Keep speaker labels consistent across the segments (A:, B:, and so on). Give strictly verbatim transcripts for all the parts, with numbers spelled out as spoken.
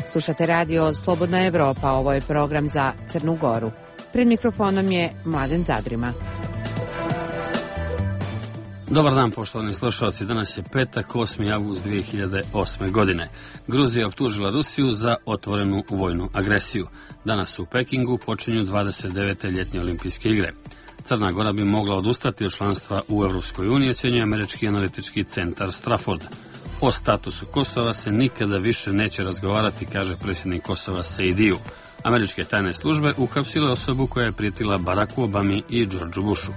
A: Slušate radio Slobodna Evropa, ovo je program za Crnu Goru. Pred mikrofonom je Mladen Zadrima.
B: Dobar dan, poštovani slušalci. Danas je petak, osmi avgust dvije hiljade osme. godine. Gruzija je optužila Rusiju za otvorenu vojnu agresiju. Danas u Pekingu počinju dvadeset devete ljetnje olimpijske igre. Crna Gora bi mogla odustati od članstva u Europskoj uniji, ocjenjuje američki analitički centar Strafford. O statusu Kosova se nikada više neće razgovarati, kaže predsjednik Kosova Sejdiju. Američke tajne službe uhapsile osobu koja je prijetila Baracku Obami i Georgeu Bushu.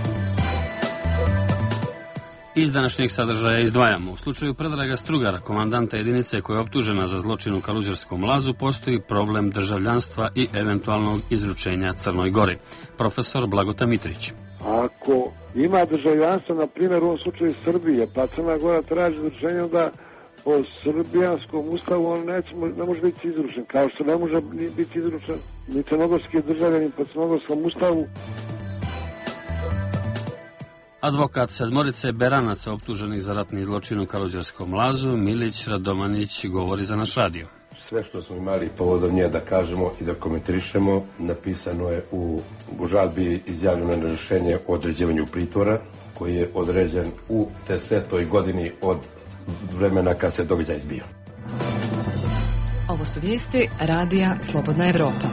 B: Iz današnjeg sadržaja izdvajamo. U slučaju Predraga Strugara, komandanta jedinice koja je optužena za zločin u Kaluđerskom lazu, postoji problem državljanstva i eventualnog izručenja Crnoj Gori. Profesor Blagota Mitrić.
C: Ako ima državljanstvo, na primjer u ovom slučaju Srbije, pa Crna Gora traži izručenje, onda po srbijanskom ustavu on neće, ne može biti izručen, kao što ne može biti izručen ni crnogorski državljanin po crnogorskom ustavu.
B: Advokat sedmorice Beranaca optuženih za ratni zločin u Kaluđerskom lazu, Milić Radomanić, govori za naš radio.
D: Sve što smo imali povodom nje da kažemo i da komentarišemo, napisano je u, u žalbi izjavljeno na rješenje o određivanju pritvora, koji je određen u desetoj godini od vremena kad se događaj zbio.
E: Ovo su vijesti radija Slobodna Evropa.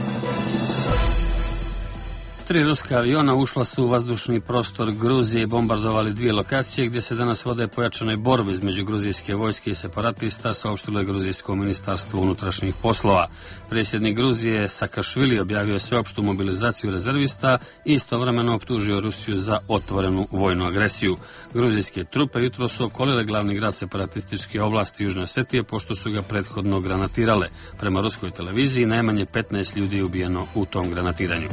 B: Tri ruska aviona ušla su u vazdušni prostor Gruzije i bombardovali dvije lokacije gdje se danas vode pojačane borbe između gruzijske vojske i separatista, saopštilo je gruzijsko ministarstvo unutrašnjih poslova. Predsjednik Gruzije Sakašvili objavio sveopštu mobilizaciju rezervista i istovremeno optužio Rusiju za otvorenu vojnu agresiju. Gruzijske trupe jutro su okolile glavni grad separatističke oblasti Južne Osetije pošto su ga prethodno granatirale. Prema ruskoj televiziji najmanje petnaest ljudi je ubijeno u tom granatiranju.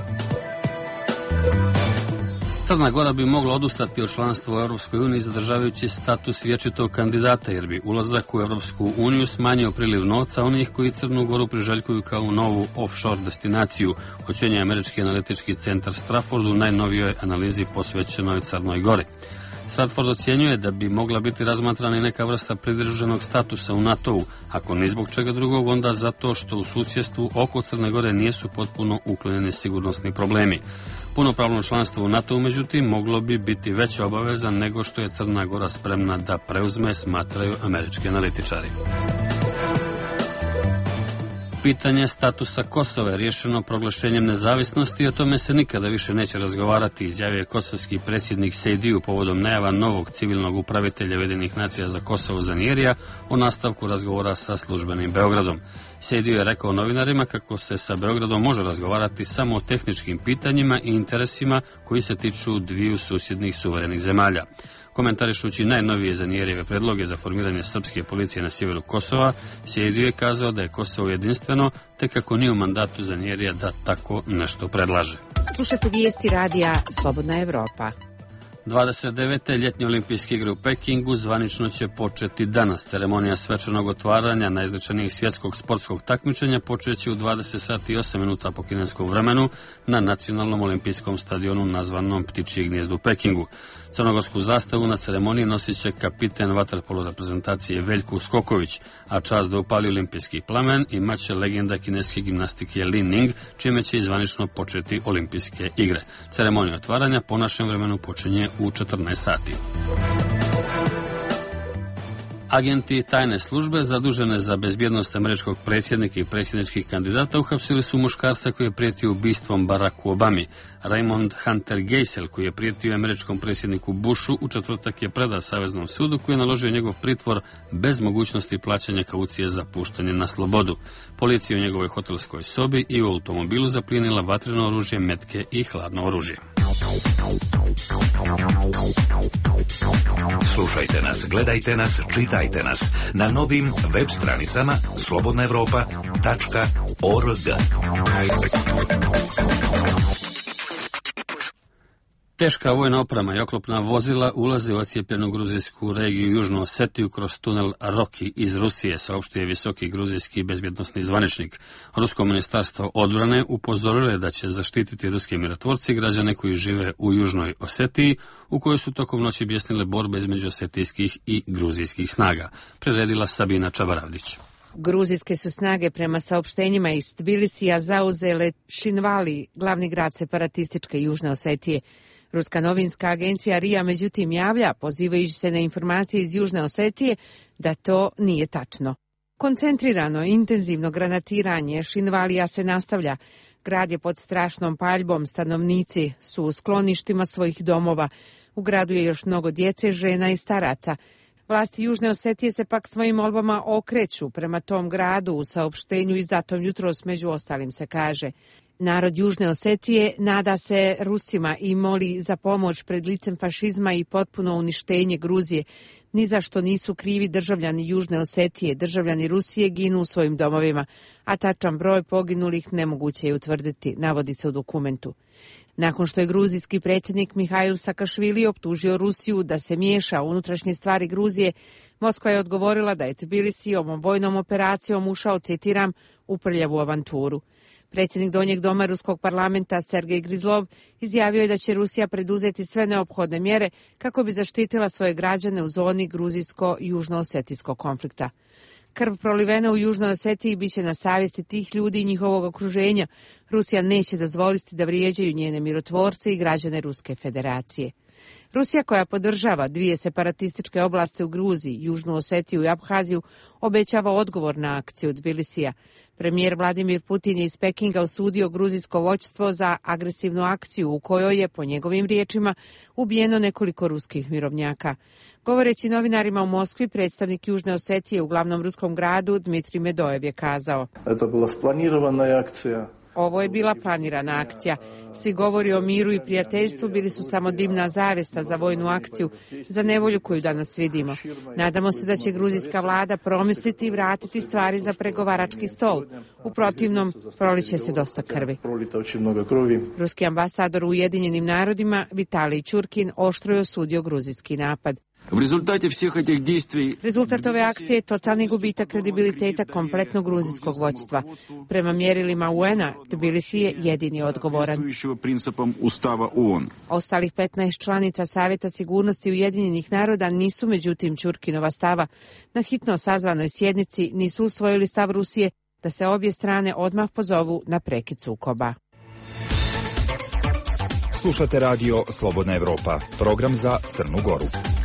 B: Crna Gora bi mogla odustati od članstva u Europskoj uniji zadržavajući status vječitog kandidata, jer bi ulazak u Europsku uniju smanjio priliv novca onih koji Crnu Goru priželjkuju kao novu offshore destinaciju, ocjenjuje američki analitički centar Strafford u najnovijoj analizi posvećenoj Crnoj Gori. Stratford ocjenjuje da bi mogla biti razmatrana i neka vrsta pridruženog statusa u NATO-u, ako ni zbog čega drugog, onda zato što u susjedstvu oko Crne Gore nijesu potpuno uklonjeni sigurnosni problemi. Punopravno članstvo u NATO-u, međutim, moglo bi biti veća obaveza nego što je Crna Gora spremna da preuzme, smatraju američki analitičari. Pitanje statusa Kosova je riješeno proglašenjem nezavisnosti i o tome se nikada više neće razgovarati, izjavio je kosovski predsjednik Sejdiju povodom najava novog civilnog upravitelja Ujedinjenih nacija za Kosovo Zanierija o nastavku razgovora sa službenim Beogradom. Sejdiju je rekao novinarima kako se sa Beogradom može razgovarati samo o tehničkim pitanjima i interesima koji se tiču dviju susjednih suverenih zemalja. Komentarišući najnovije Zanierijeve predloge za formiranje srpske policije na sjeveru Kosova, Sejdiju je kazao da je Kosovo jedinstveno, te kako nije u mandatu Zanierija da tako nešto predlaže.
A: Slušate vijesti radija Slobodna Evropa.
B: dvadeset devete ljetnje olimpijske igre u Pekingu zvanično će početi danas. Ceremonija svečanog otvaranja najznačajnijeg svjetskog sportskog takmičenja počeće u dvadeset sati i osam minuta po kineskom vremenu na nacionalnom olimpijskom stadionu nazvanom Ptičje gnijezdo u Pekingu. Crnogorsku zastavu na ceremoniji nosit će kapiten vaterpolo reprezentacije Veljko Skoković, a čast da upali olimpijski plamen imat će legenda kineske gimnastike Li Ning, čime će zvanično početi olimpijske igre. Ceremonija otvaranja po našem vremenu počinje u četrnaest sati. Agenti tajne službe zadužene za bezbjednost američkog predsjednika i predsjedničkih kandidata uhapsili su muškarca koji je prijetio ubistvom Baracku Obami. Raymond Hunter Geisel, koji je prijetio američkom predsjedniku Bushu, u četvrtak je predat Saveznom sudu koji je naložio njegov pritvor bez mogućnosti plaćanja kaucije za puštanje na slobodu. Policija u njegovoj hotelskoj sobi i u automobilu zaplijenila vatreno oružje, metke i hladno oružje.
F: Slušajte nas, gledajte nas, čitajte nas na novim web stranicama slobodna evropa tačka org.
B: Teška vojna oprema i oklopna vozila ulaze u ocijepljenu gruzijsku regiju Južnu Osetiju kroz tunel Roki iz Rusije, saopštio je visoki gruzijski bezbjednosni zvaničnik. Rusko ministarstvo odbrane upozorilo je da će zaštititi ruski mirotvorci građane koji žive u Južnoj Osetiji, u kojoj su tokom noći bjesnile borbe između osetijskih i gruzijskih snaga. Priredila Sabina Čabaravdić.
A: Gruzijske su snage prema saopštenjima iz Tbilisija zauzele Šinvali, glavni grad separatističke Južne Osetije. Ruska novinska agencija R I A međutim javlja, pozivajući se na informacije iz Južne Osetije, da to nije tačno. Koncentrirano, intenzivno granatiranje Šinvalija se nastavlja. Grad je pod strašnom paljbom, stanovnici su u skloništima svojih domova. U gradu je još mnogo djece, žena i staraca. Vlasti Južne Osetije se pak svojim molbama okreću prema tom gradu u saopštenju i zato jutros među ostalim se kaže: narod Južne Osetije nada se Rusima i moli za pomoć pred licem fašizma i potpuno uništenje Gruzije. Ni za što nisu krivi državljani Južne Osetije, državljani Rusije ginu u svojim domovima, a tačan broj poginulih nemoguće je utvrditi, navodi se u dokumentu. Nakon što je gruzijski predsjednik Mihail Sakašvili optužio Rusiju da se miješa u unutrašnje stvari Gruzije, Moskva je odgovorila da je Tbilisi ovom vojnom operacijom ušao, citiram, u prljavu avanturu. Predsjednik Donjeg doma Ruskog parlamenta Sergej Grizlov izjavio je da će Rusija preduzeti sve neophodne mjere kako bi zaštitila svoje građane u zoni gruzijsko-južno-osetijskog konflikta. Krv prolivena u Južnoj Osetiji biće na savjesti tih ljudi i njihovog okruženja. Rusija neće dozvoliti da vrijeđaju njene mirotvorce i građane Ruske federacije. Rusija, koja podržava dvije separatističke oblasti u Gruziji, Južnu Osetiju i Abhaziju, obećava odgovor na akciju Tbilisija. Premijer Vladimir Putin je iz Pekinga osudio gruzijsko vođstvo za agresivnu akciju u kojoj je, po njegovim riječima, ubijeno nekoliko ruskih mirovnjaka. Govoreći novinarima u Moskvi, predstavnik Južne Osetije u glavnom ruskom gradu Dmitrij Medojev je kazao:
G: "To bila splanirana akcija.
A: Ovo je bila planirana akcija. Svi govori o miru i prijateljstvu bili su samo dimna zavjesta za vojnu akciju, za nevolju koju danas vidimo. Nadamo se da će gruzijska vlada promisliti i vratiti stvari za pregovarački stol. U protivnom, proliće se dosta krvi." Ruski ambasador u Ujedinjenim narodima Vitalij Čurkin oštro je osudio gruzijski napad. Rezultat ove akcije je totalni gubitak kredibiliteta kompletnog gruzijskog vođstva. Prema mjerilima U N-a, Tbilisi je jedini odgovoran. Ostalih petnaest članica Savjeta sigurnosti Ujedinjenih naroda nisu međutim Čurkinova stava. Na hitno sazvanoj sjednici nisu usvojili stav Rusije da se obje strane odmah pozovu na prekid sukoba.
H: Slušate radio Slobodna Evropa, program za Crnu Goru.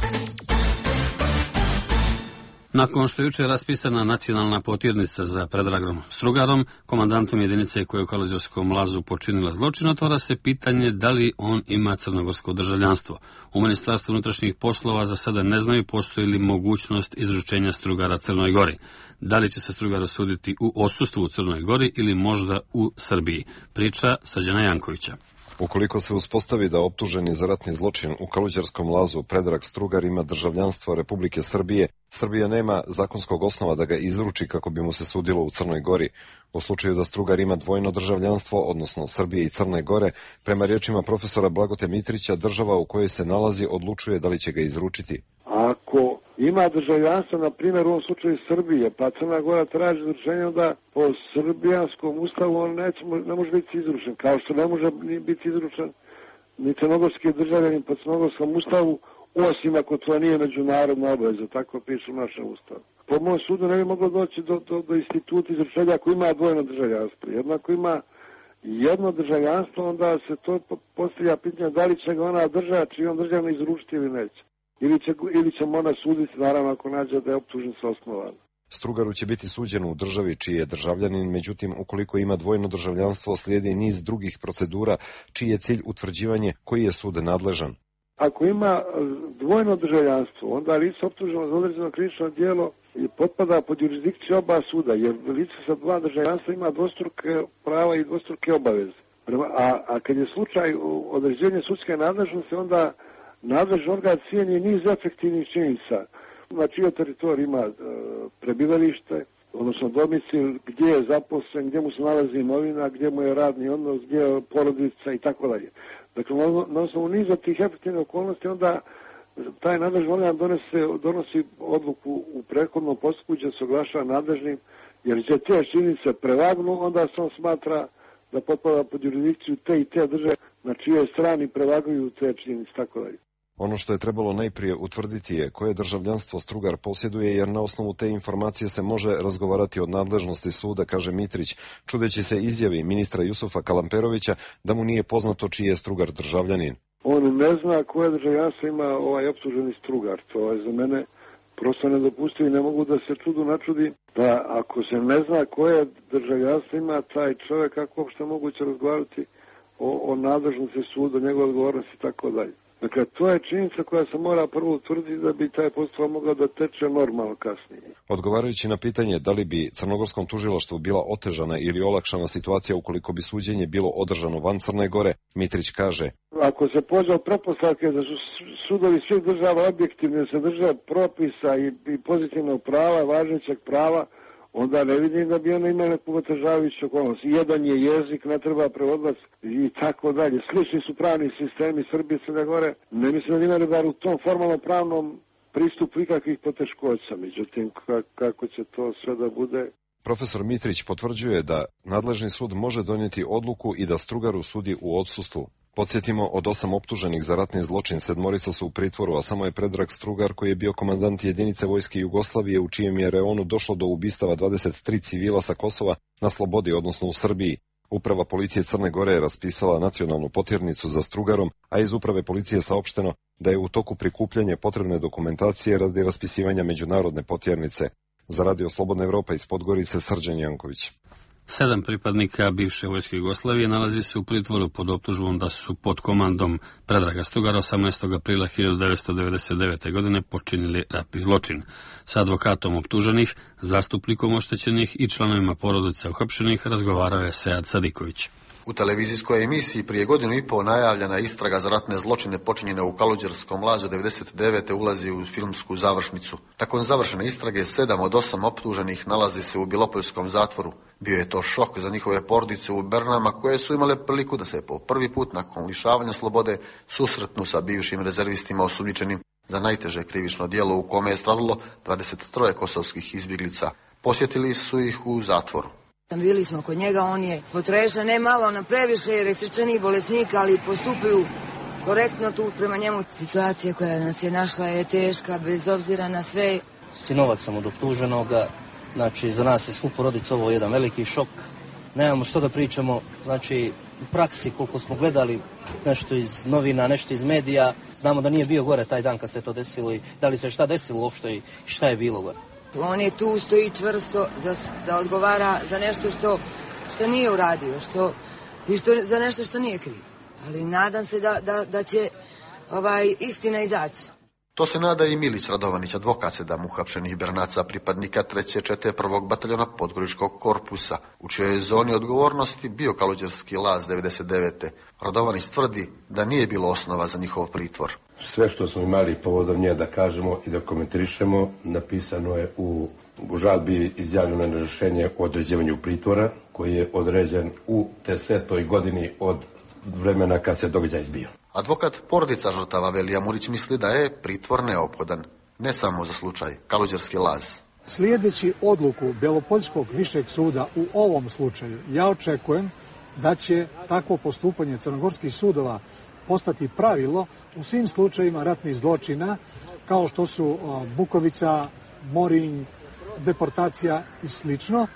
B: Nakon što je jučer raspisana nacionalna potirnica za Predragom Strugarom, komandantom jedinice koja je u Kaluzijskom lazu počinila zločin, otvara se pitanje da li on ima crnogorsko državljanstvo. U Ministarstvu unutrašnjih poslova za sada ne znaju postoji li mogućnost izručenja Strugara Crnoj Gori. Da li će se Strugar osuditi u odsustvu u Crnoj Gori ili možda u Srbiji? Priča Srđana Jankovića.
I: Ukoliko se uspostavi da optuženi za ratni zločin u Kaluđerskom lazu Predrag Strugar ima državljanstvo Republike Srbije, Srbija nema zakonskog osnova da ga izruči kako bi mu se sudilo u Crnoj Gori. U slučaju da Strugar ima dvojno državljanstvo, odnosno Srbije i Crne Gore, prema riječima profesora Blagote Mitrića, država u kojoj se nalazi odlučuje da li će ga izručiti.
C: Ako ima državljanstvo, na primjer u ovom slučaju Srbije, pa Crna Gora traži izručenje, onda po srbijanskom ustavu on neće, ne može biti izručen, kao što ne može biti izručen ni crnogorski državljanin po crnogorskom ustavu, osim ako to nije međunarodna obaveza, tako piše u našem ustavu. Po mom sudu ne bi moglo doći do, do, do instituta izručenja ako ima dvojno državljanstvo. Jednako ima jedno državljanstvo, onda se to postavlja pitanje da li će ga ona država čijom državno izručiti ili neće. Ili će, ili će ona suditi, naravno, ako nađe da je optužnica osnovana.
I: Strugaru će biti suđeno u državi čiji je državljanin, međutim, ukoliko ima dvojno državljanstvo, slijedi niz drugih procedura čiji je cilj utvrđivanje koji je sud nadležan.
C: Ako ima dvojno državljanstvo, onda lice optuženo za određeno krivično djelo i potpada pod jurisdikciju oba suda, jer lice sa dva državljanstva ima dvostruke prava i dvostruke obaveze. A, a kad je slučaj određenja sudske nadležnosti, onda nadležni organ cijeni niz efektivnih činjenica. Na čijoj teritoriji ima e, prebivalište, odnosno domicil, gdje je zaposlen, gdje mu se nalazi imovina, gdje mu je radni odnos, gdje je porodica i tako dalje. Dakle, na osnovu niza tih efektivnih okolnosti onda taj nadležni organ donese, donosi odluku u prethodnom postupku gdje se oglašava nadležnim, jer će te činjenice prevagnu, onda se on smatra da potpada pod jurisdikciju te i te države na čijoj strani prevaguju te činjenice, tako dalje.
I: Ono što je trebalo najprije utvrditi je koje državljanstvo Strugar posjeduje, jer na osnovu te informacije se može razgovarati od nadležnosti suda, kaže Mitrić, čudeći se izjavi ministra Jusufa Kalamperovića da mu nije poznato čiji je Strugar državljanin.
C: On ne zna koje državljanstvo ima ovaj optuženi Strugar. To je za mene prosto nedopustivo i ne mogu da se čudu načudi da ako se ne zna koje državljanstvo ima taj čovjek, kako uopšte moguće razgovarati o, o nadležnosti suda, njegove odgovornosti i tako dalje. Dakle, to je činjenica koja se mora prvo utvrditi da bi taj postupak mogao da teče normalno kasnije.
I: Odgovarajući na pitanje da li bi crnogorskom tužilaštvu bila otežana ili olakšana situacija ukoliko bi suđenje bilo održano van Crne Gore, Mitrić kaže:
C: ako se pođe od pretpostavke da su sudovi svih država objektivni, da se drže propisa i, i pozitivnog prava, važećeg prava, onda ne vidim da bi ona imala neku otežavajuću okolnost. Jedan je jezik, ne treba prevodilac i tako dalje. Slični su pravni sistemi Srbije i Crne Gore. Ne mislim da imali bar u tom formalno pravnom pristupu ikakvih poteškoća. Međutim, kako će to sve da bude...
I: Profesor Mitrić potvrđuje da nadležni sud može donijeti odluku i da Strugaru sudi u odsustvu. Podsjetimo, od osam optuženih za ratni zločin sedmorica su u pritvoru, a samo je Predrag Strugar, koji je bio komandant jedinice vojske Jugoslavije u čijem je reonu došlo do ubistava dvadeset tri civila sa Kosova, na slobodi, odnosno u Srbiji. Uprava policije Crne Gore je raspisala nacionalnu potirnicu za Strugarom, a iz uprave policije saopšteno da je u toku prikupljanje potrebne dokumentacije radi raspisivanja međunarodne potirnice. Za Radio Slobodna Evropa iz Podgorice, Srđan Janković.
B: Sedam pripadnika bivše vojske Jugoslavije nalazi se u pritvoru pod optužbom da su pod komandom Predraga Strugara osamnaestog aprila hiljadu devetsto devedeset devete. godine počinili ratni zločin. Sa advokatom optuženih, zastupnikom oštećenih i članovima porodica uhapšenih razgovarao je Sead Sadiković.
J: U televizijskoj emisiji prije godinu i pol najavljena istraga za ratne zločine počinjene u Kaluđerskom lazu devedeset devete. ulazi u filmsku završnicu. Nakon završene istrage, sedam od osam optuženih nalazi se u Bilopoljskom zatvoru. Bio je to šok za njihove porodice u Bernama, koje su imale priliku da se po prvi put nakon lišavanja slobode susretnu sa bivšim rezervistima osumnjičenim za najteže krivično djelo u kome je stradalo dvadeset troje kosovskih izbjeglica. Posjetili su ih u zatvoru.
K: Bili smo kod njega, on je potrešan, ne malo na previše jer je srčanih bolesnika, ali postupaju korektno tu prema njemu. Situacija koja nas je našla je teška, bez obzira na sve.
L: Sinovac sam od optuženoga, znači za nas je svu porodicu ovo jedan veliki šok. Nemamo što da pričamo, znači u praksi koliko smo gledali nešto iz novina, nešto iz medija, znamo da nije bio gore taj dan kad se to desilo i da li se šta desilo uopšte i šta je bilo gore.
K: On je tu, stoji čvrsto za, da odgovara za nešto što, što nije uradio, što, i što, za nešto što nije kriv. Ali nadam se da, da, da će ovaj, istina izaći.
J: To se nada i Milić Radovanić, advokat sedam uhapšenih Bernaca, pripadnika treće čete prvog bataljona Podgoričkog korpusa, u čijoj je zoni odgovornosti bio Kaluđerski laz devedeset devete. Radovanić tvrdi da nije bilo osnova za njihov pritvor.
D: Sve što smo imali povodom nje da kažemo i da komentarišemo napisano je u, u žalbi izjavljeno na rješenje o određivanju pritvora koji je određen u desetoj godini od vremena kad se događaj izbio.
J: Advokat porodica žrtava Velija Murić misli da je pritvor neophodan, ne samo za slučaj Kaluđerski laz.
M: Slijedeći odluku Belopoljskog višeg suda u ovom slučaju, ja očekujem da će takvo postupanje crnogorskih sudova postati pravilo u svim slučajima ratnih zločina, kao što su Bukovica, Morinj, deportacija i slično.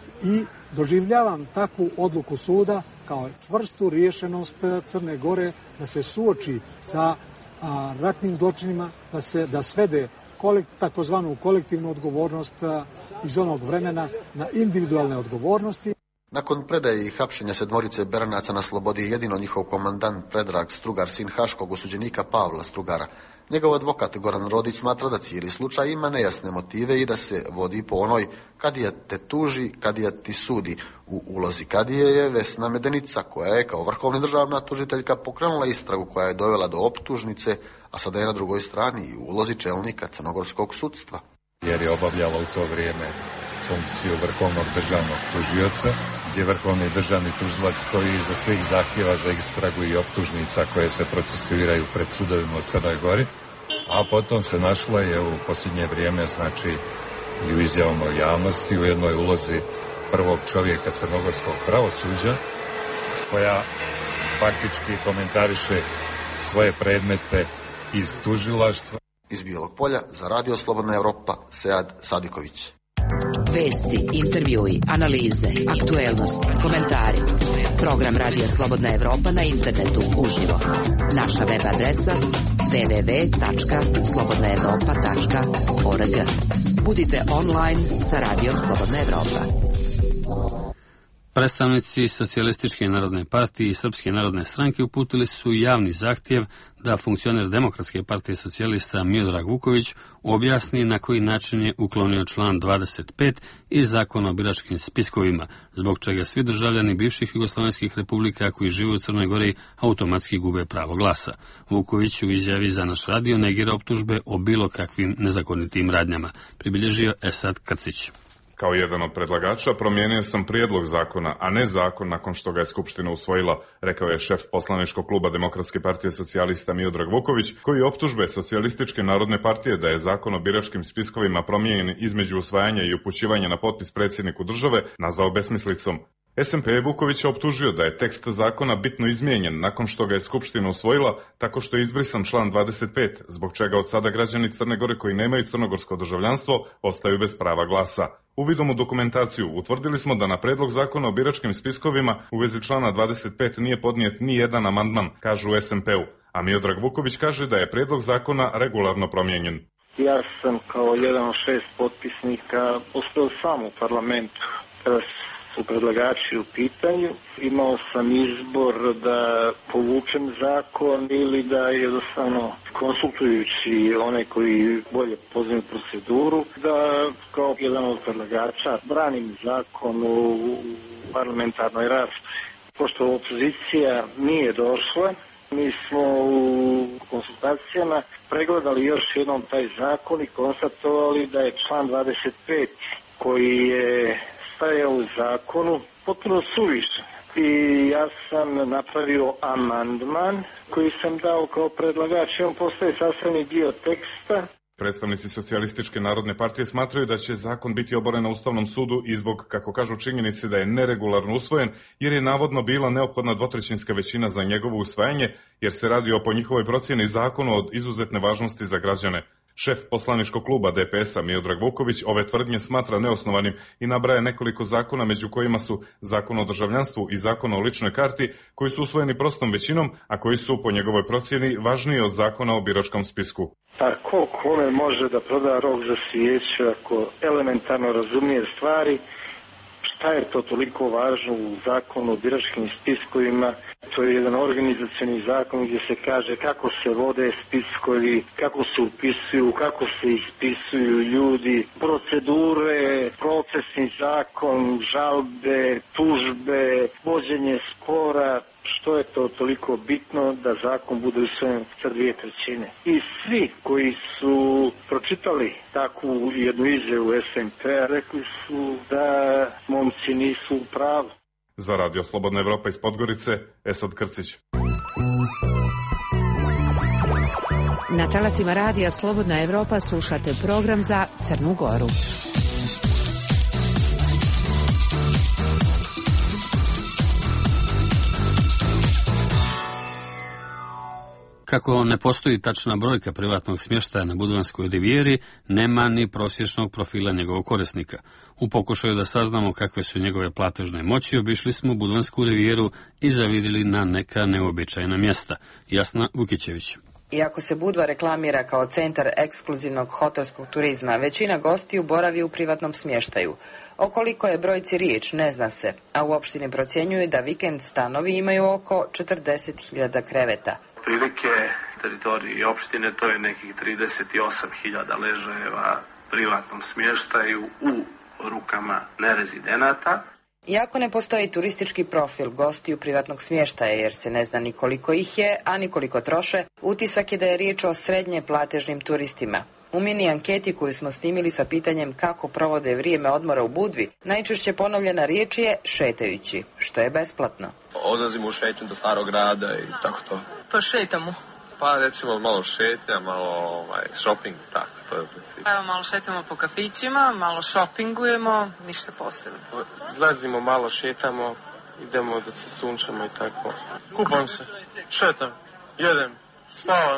M: I doživljavam takvu odluku suda kao čvrstu riješenost Crne Gore da se suoči sa a, ratnim zločinima, da se da svede kolekt, takozvanu kolektivnu odgovornost a, iz onog vremena na individualne odgovornosti.
J: Nakon predaje i hapšenja sedmorice Bernaca na slobodi jedino njihov komandant Predrag Strugar, sin haškog osuđenika Pavla Strugara. Njegov advokat Goran Rodić smatra da cijeli slučaj ima nejasne motive i da se vodi po onoj kadija te tuži, kadija ti sudi. U ulozi kadije je Vesna Medenica, koja je kao vrhovna državna tužiteljka pokrenula istragu koja je dovela do optužnice, a sada je na drugoj strani i u ulozi čelnika crnogorskog sudstva.
N: Jer je obavljala u to vrijeme funkciju vrhovnog državnog tužioca, gdje vrhovni državni tužilac stoji iza svih zahtjeva za istragu i optužnica koje se procesuiraju pred sudovima u Crnoj Gori, a potom se našla je u posljednje vrijeme, znači i u izjavama o javnosti, u jednoj ulozi prvog čovjeka crnogorskog pravosuđa, koja faktički komentariše svoje predmete iz tužilaštva.
J: Iz Bijelog Polja za Radio Slobodna Evropa, Sead Sadiković.
O: Vesti, intervjui, analize, aktuelnosti, komentari. Program Radio Slobodna Evropa na internetu uživo. Naša web adresa w w w tačka slobodna evropa tačka org. Budite online sa Radijom Slobodna Evropa.
B: Predstavnici Socijalističke narodne partije i Srpske narodne stranke uputili su javni zahtjev da funkcioner Demokratske partije socijalista Miodrag Vuković objasni na koji način je uklonio član dvadeset pet iz Zakona o biračkim spiskovima, zbog čega svi državljani bivših jugoslavenskih republika koji žive u Crnoj Gori automatski gube pravo glasa. Vuković u izjavi za naš radio negira optužbe o bilo kakvim nezakonitim radnjama, pribilježio Esad Krcić.
P: Kao jedan od predlagača promijenio sam prijedlog zakona, a ne zakon nakon što ga je Skupština usvojila, rekao je šef poslaničkog kluba Demokratske partije socijalista Miodrag Vuković, koji optužbe Socijalističke narodne partije da je zakon o biračkim spiskovima promijenjen između usvajanja i upućivanja na potpis predsjedniku države nazvao besmislicom. S M P je Vukovića optužio da je tekst zakona bitno izmijenjen nakon što ga je Skupština usvojila tako što je izbrisan član dvadeset pet, zbog čega od sada građani Crne Gore koji nemaju crnogorsko državljanstvo ostaju bez prava glasa. Uvidom u dokumentaciju utvrdili smo da na predlog zakona o biračkim spiskovima u vezi člana dvadeset pet nije podnijet ni jedan amandman, kažu u S M P-u, a Miodrag Vuković kaže da je predlog zakona regularno promijenjen.
Q: Ja sam kao jedan od šest potpisnika ostao sam u parlamentu kada su predlagači u pitanju. Imao sam izbor da povučem zakon ili da jednostavno konsultujući one koji bolje poznaju proceduru, da kao jedan od predlagača branim zakon u parlamentarnoj raspravi. Pošto opozicija nije došla, mi smo u konsultacijama pregledali još jednom taj zakon i konstatovali da je član dvadeset pet koji je stajao u zakonu potpuno suvišan. I ja sam napravio amandman koji sam dao kao predlagač i on postaje sastavni dio teksta.
P: Predstavnici Socijalističke narodne partije smatraju da će zakon biti oboren na Ustavnom sudu i zbog, kako kažu, činjenice da je neregularno usvojen, jer je navodno bila neophodna dvotrećinska većina za njegovo usvajanje, jer se radi o, po njihovoj procjeni, zakonu od izuzetne važnosti za građane. Šef poslaničkog kluba D P S-a Miodrag Vuković ove tvrdnje smatra neosnovanim i nabraja nekoliko zakona, među kojima su Zakon o državljanstvu i Zakon o ličnoj karti, koji su usvojeni prostom većinom, a koji su, po njegovoj procjeni, važniji od Zakona o biračkom spisku.
Q: A ko kome može da proda rog za svijeću ako elementarno razumije stvari? Šta je to toliko važno u zakonu o biračkim spiskovima? To je jedan organizacioni zakon gdje se kaže kako se vode spiskovi, kako se upisuju, kako se ispisuju ljudi, procedure, procesni zakon, žalbe, tužbe, vođenje spora. Što je to toliko bitno da zakon bude usvojen sa dvije trećine? I svi koji su pročitali takvu jednu izjavu S M P-a rekli su da momci nisu u pravu.
P: Za Radio Slobodna Evropa iz Podgorice, Esad Krcić.
A: Na talasima Radija Slobodna Evropa slušate program za Crnu Goru.
B: Kako ne postoji tačna brojka privatnog smještaja na Budvanskoj rivijeri, nema ni prosječnog profila njegovog korisnika. U pokušaju da saznamo kakve su njegove platežne moći, obišli smo Budvansku rivijeru i zavidjeli na neka neobičajna mjesta. Jasna Vukićević.
R: Iako se Budva reklamira kao centar ekskluzivnog hotelskog turizma, većina gostiju boravi u privatnom smještaju. O koliko je brojci riječ ne zna se, a u opštini procjenjuju da vikend stanovi imaju oko četrdeset hiljada kreveta.
S: Prilike teritoriji opštine to je nekih trideset osam hiljada ležajeva privatnom smještaju u rukama nerezidenata.
R: Iako ne postoji turistički profil gostiju privatnog smještaja jer se ne zna ni koliko ih je, a ni koliko troše, utisak je da je riječ o srednje platežnim turistima. U mini anketi koju smo snimili sa pitanjem kako provode vrijeme odmora u Budvi, najčešće ponovljena riječ je šetajući, što je besplatno.
T: Odlazimo u šetnju do starog grada i tako to.
U: Pa šetamo.
T: Pa recimo malo šetnja, malo ovaj, shopping, tako, to je u principu.
U: Evo malo šetamo po kafićima, malo shoppingujemo, ništa posebno.
T: Izlazimo, malo šetamo, idemo da se sunčamo i tako.
U: Kupam se, šetam, jedem, spavam.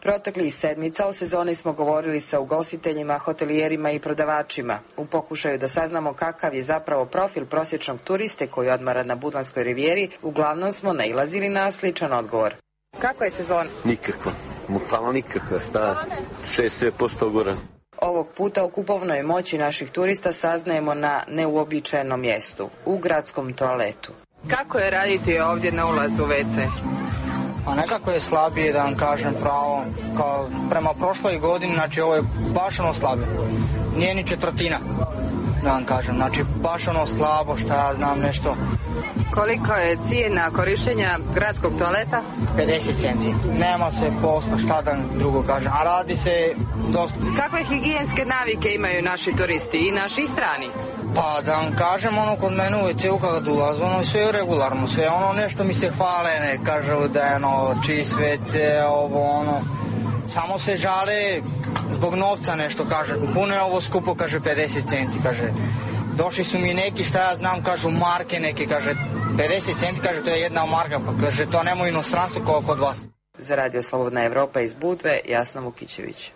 R: Proteklih sedmica u sezoni smo govorili sa ugostiteljima, hotelijerima i prodavačima u pokušaju da saznamo kakav je zapravo profil prosječnog turiste koji odmara na Budvanskoj rivijeri. Uglavnom smo nailazili na sličan odgovor. Kako je sezona?
E: Nikakva, bukvalno nikakva, sta šest sedam posto gore.
R: Ovog puta o kupovnoj moći naših turista saznajemo na neuobičajenom mjestu, u gradskom toaletu. Kako je raditi ovdje na ulazu u ve ce?
V: A nekako je slabije, da vam kažem pravo, kao prema prošloj godini, znači ovo je baš ono slabije, nije ni četvrtina, da vam kažem, znači baš ono slabo, šta ja znam nešto.
R: Koliko je cijena korištenja gradskog toaleta?
V: pedeset centi, nema se posla, šta da drugo kažem, a radi se dosta.
R: Kakve higijenske navike imaju naši turisti i naši strani?
V: Pa da vam kažem, ono kod mene u ve ce kad ulazu, ono sve je regularno, sve ono nešto mi se hvale, ne kažu da je ono čist ve ce, ovo ono, samo se žale zbog novca nešto, kaže, puno je ovo skupo, kaže pedeset centi, kaže, došli su mi neki, šta ja znam, kažu marke neke, kaže, pedeset centi, kaže, to je jedna marka, pa kaže, to nema u inostranstvu kao kod vas.
R: Za Radio Slobodna Evropa iz Budve, Jasna Vukićević.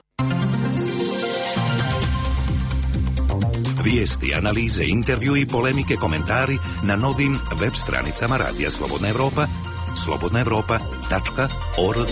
F: Vijesti, analize, intervju i polemike, komentari na novim web stranicama Radija Slobodna Evropa, slobodna evropa tačka org.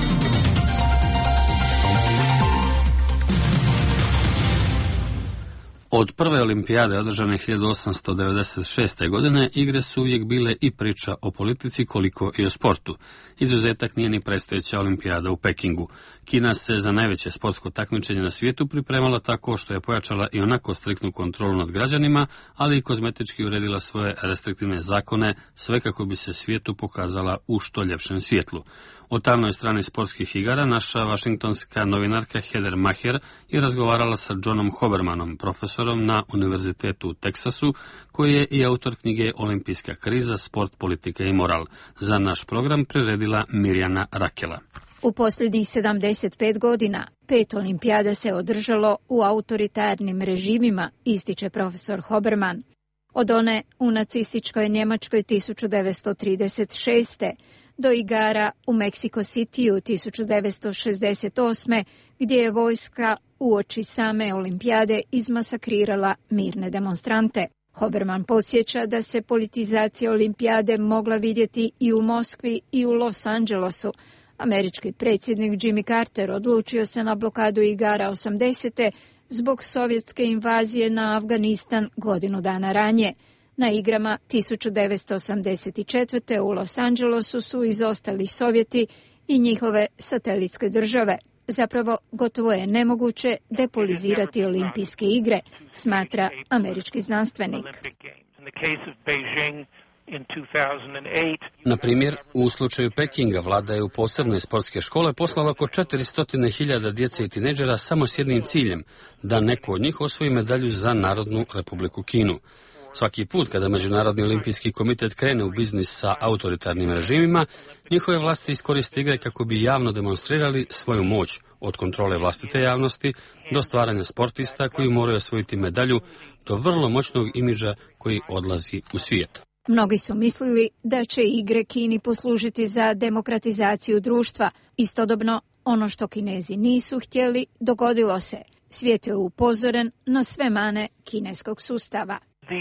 B: Od prve olimpijade održane hiljadu osamsto devedeset šeste. godine igre su uvijek bile i priča o politici koliko i o sportu. Izuzetak nije ni predstojeća olimpijada u Pekingu. Kina se za najveće sportsko takmičenje na svijetu pripremala tako što je pojačala i onako striktnu kontrolu nad građanima, ali i kozmetički uredila svoje restriktivne zakone, sve kako bi se svijetu pokazala u što ljepšem svjetlu. O tamnoj strani sportskih igara naša vašingtonska novinarka Heather Maher je razgovarala sa Johnom Hobermanom, profesorom na Univerzitetu u Teksasu, koji je i autor knjige Olimpijska kriza, sport, politika i moral. Za naš program priredila Mirjana Rakela.
W: U posljednjih sedamdeset pet godina pet olimpijada se održalo u autoritarnim režimima, ističe profesor Hoberman. Od one u nacističkoj Njemačkoj tisuću devetsto trideset šeste. do igara u Mexico Cityu tisuću devetsto šezdeset osme. gdje je vojska uoči same olimpijade izmasakrirala mirne demonstrante. Hoberman podsjeća da se politizacija olimpijade mogla vidjeti i u Moskvi i u Los Angelesu. Američki predsjednik Jimmy Carter odlučio se na blokadu igara osamdesete. zbog sovjetske invazije na Afganistan godinu dana ranije. Na igrama tisuću devetsto osamdeset četvrte. u Los Angelesu su izostali Sovjeti i njihove satelitske države. Zapravo, gotovo je nemoguće depolizirati olimpijske igre, smatra američki znanstvenik.
B: Na primjer, u slučaju Pekinga vlada je u posebne sportske škole poslala oko četiristo hiljada djece i tineđera samo s jednim ciljem, da neko od njih osvoji medalju za Narodnu Republiku Kinu. Svaki put kada Međunarodni olimpijski komitet krene u biznis sa autoritarnim režimima, njihove vlasti iskoriste igre kako bi javno demonstrirali svoju moć, od kontrole vlastite javnosti do stvaranja sportista koji moraju osvojiti medalju, do vrlo moćnog imidža koji odlazi u svijet.
W: Mnogi su mislili da će igre Kini poslužiti za demokratizaciju društva. Istodobno, ono što Kinezi nisu htjeli, dogodilo se. Svijet je upozoren na sve mane kineskog sustava.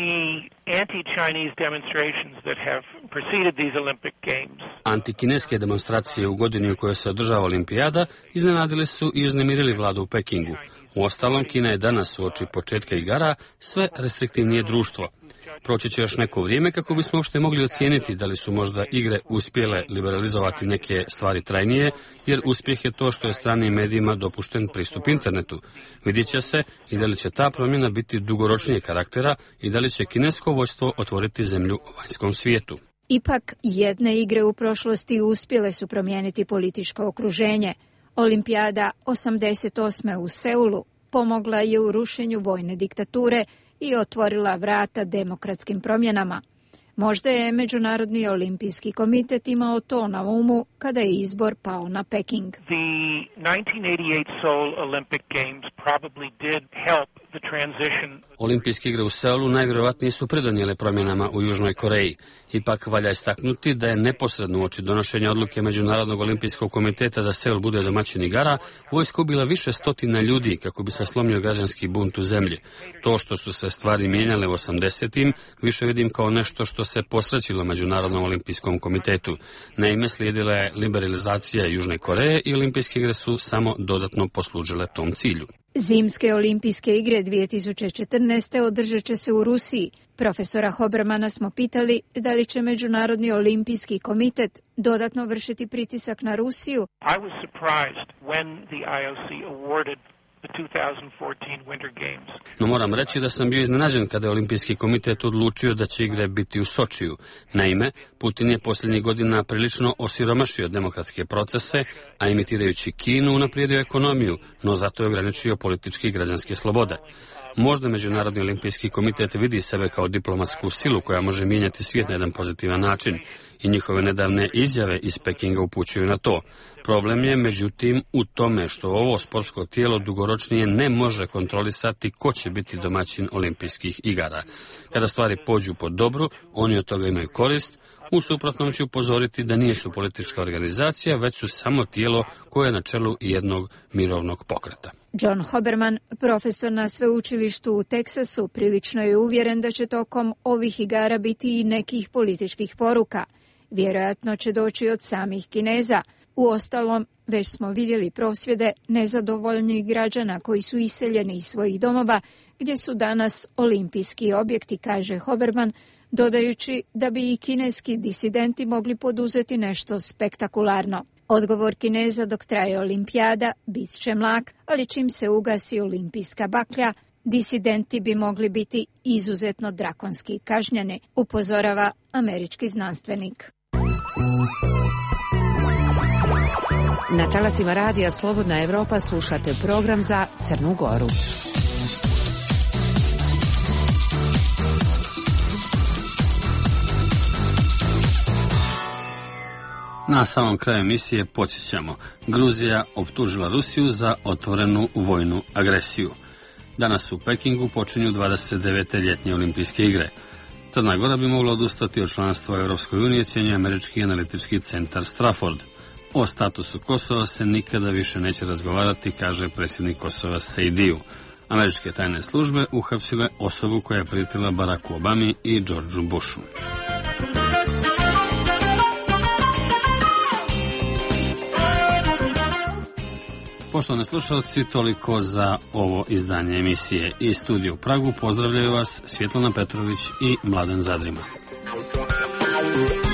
B: Antikineske demonstracije u godini u kojoj se održava olimpijada iznenadile su i uznemirili vladu u Pekingu. Uostalom, Kina je danas uoči početka igara sve restriktivnije društvo. Proći će još neko vrijeme kako bismo uopšte mogli ocijeniti da li su možda igre uspjele liberalizovati neke stvari trajnije, jer uspjeh je to što je stranim medijima dopušten pristup internetu. Vidjet će se i da li će ta promjena biti dugoročnije karaktera i da li će kinesko vojstvo otvoriti zemlju vanjskom svijetu.
W: Ipak, jedne igre u prošlosti uspjele su promijeniti političko okruženje. Olimpijada osamdeset osme. u Seulu pomogla je u rušenju vojne diktature i otvorila vrata demokratskim promjenama. Možda je Međunarodni olimpijski komitet imao to na umu kada je izbor pao na Peking.
X: The nineteen eighty-eight Seoul Olympic Games probably did help
B: Olimpijske igre u Seulu najvjerovatnije su pridonijele promjenama u Južnoj Koreji. Ipak valja istaknuti da je neposredno uoči donošenja odluke Međunarodnog olimpijskog komiteta da Seul bude domaćin igara, vojska ubila više stotina ljudi kako bi se slomio građanski bunt u zemlji. To što su se stvari mijenjale u osamdesetim više vidim kao nešto što se posrećilo Međunarodnom olimpijskom komitetu. Naime, slijedila je liberalizacija Južne Koreje i olimpijske igre su samo dodatno poslužile tom cilju.
W: Zimske olimpijske igre dvije tisuće četrnaeste održat će se u Rusiji. Profesora Hobermana smo pitali da li će Međunarodni olimpijski komitet dodatno vršiti pritisak na Rusiju.
C: I was surprised when the I O C awarded the two thousand fourteen Winter Games.
B: No moram reći da sam bio iznenađen kada je Olimpijski komitet odlučio da će igre biti u Sočiju. Naime, Putin je posljednjih godina prilično osiromašio demokratske procese, a imitirajući Kinu unaprijedio ekonomiju, no zato je ograničio političke i građanske slobode. Možda Međunarodni olimpijski komitet vidi sebe kao diplomatsku silu koja može mijenjati svijet na jedan pozitivan način i njihove nedavne izjave iz Pekinga upućuju na to. Problem je međutim u tome što ovo sportsko tijelo dugoročnije ne može kontrolisati ko će biti domaćin olimpijskih igara. Kada stvari pođu po dobru, oni od toga imaju korist. U suprotnom ću upozoriti da nisu politička organizacija, već su samo tijelo koje je na čelu jednog mirovnog pokreta.
W: John Hoberman, profesor na sveučilištu u Teksasu, prilično je uvjeren da će tokom ovih igara biti i nekih političkih poruka. Vjerojatno će doći od samih Kineza. Uostalom, već smo vidjeli prosvjede nezadovoljnih građana koji su iseljeni iz svojih domova, gdje su danas olimpijski objekti, kaže Hoberman, dodajući da bi i kineski disidenti mogli poduzeti nešto spektakularno. Odgovor Kineza dok traje olimpijada bit će mlak, ali čim se ugasi olimpijska baklja, disidenti bi mogli biti izuzetno drakonski kažnjeni, upozorava američki znanstvenik.
A: Na talasima radija Slobodna Evropa slušate program za Crnu Goru.
B: Na samom kraju emisije podsjećamo. Gruzija optužila Rusiju za otvorenu vojnu agresiju. Danas u Pekingu počinju dvadeset devete ljetnje olimpijske igre. Crna Gora bi mogla odustati od članstva u Europskoj uniji, ocjenjuje američki analitički centar Strafford. O statusu Kosova se nikada više neće razgovarati, kaže predsjednik Kosova Sejdiju. Američke tajne službe uhapsile osobu koja je prijetila Baracku Obami i Georgeu Bushu. Poštovani slušalci, toliko za ovo izdanje emisije. Iz studija u Pragu pozdravljaju vas Svjetlana Petrović i Mladen Zadrima.